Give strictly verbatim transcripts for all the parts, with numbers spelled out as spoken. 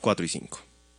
cuatro y cinco.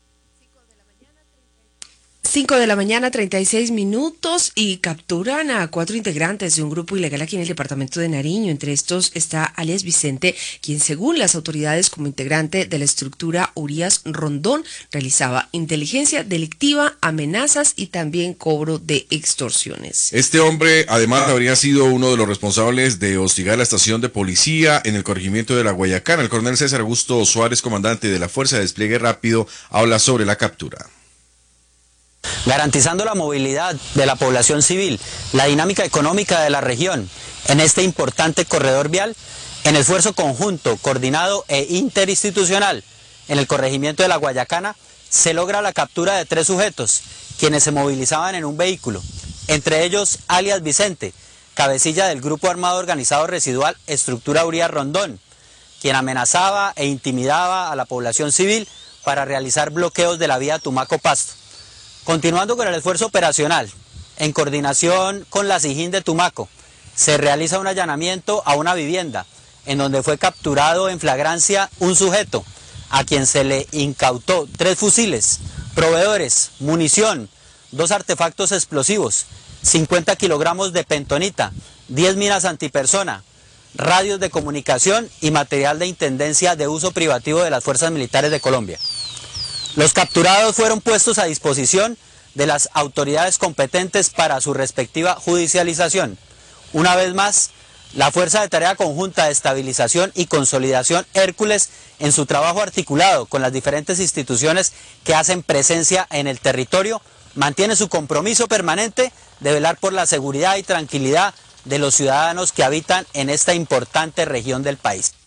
cinco de la mañana, treinta y seis minutos, y capturan a cuatro integrantes de un grupo ilegal aquí en el departamento de Nariño. Entre estos está alias Vicente, quien según las autoridades como integrante de la estructura Urias Rondón realizaba inteligencia delictiva, amenazas y también cobro de extorsiones. Este hombre además habría sido uno de los responsables de hostigar la estación de policía en el corregimiento de La Guayacana. El coronel César Augusto Suárez, comandante de la Fuerza de Despliegue Rápido, habla sobre la captura. Garantizando la movilidad de la población civil, la dinámica económica de la región en este importante corredor vial, en esfuerzo conjunto, coordinado e interinstitucional en el corregimiento de La Guayacana, se logra la captura de tres sujetos, quienes se movilizaban en un vehículo, entre ellos alias Vicente, cabecilla del grupo armado organizado residual Estructura Urias Rondón, quien amenazaba e intimidaba a la población civil para realizar bloqueos de la vía Tumaco-Pasto. Continuando con el esfuerzo operacional, en coordinación con la SIJIN de Tumaco, se realiza un allanamiento a una vivienda, en donde fue capturado en flagrancia un sujeto, a quien se le incautó tres fusiles, proveedores, munición, dos artefactos explosivos, cincuenta kilogramos de pentonita, diez minas antipersona, radios de comunicación y material de intendencia de uso privativo de las Fuerzas Militares de Colombia. Los capturados fueron puestos a disposición de las autoridades competentes para su respectiva judicialización. Una vez más, la Fuerza de Tarea Conjunta de Estabilización y Consolidación Hércules, en su trabajo articulado con las diferentes instituciones que hacen presencia en el territorio, mantiene su compromiso permanente de velar por la seguridad y tranquilidad de los ciudadanos que habitan en esta importante región del país.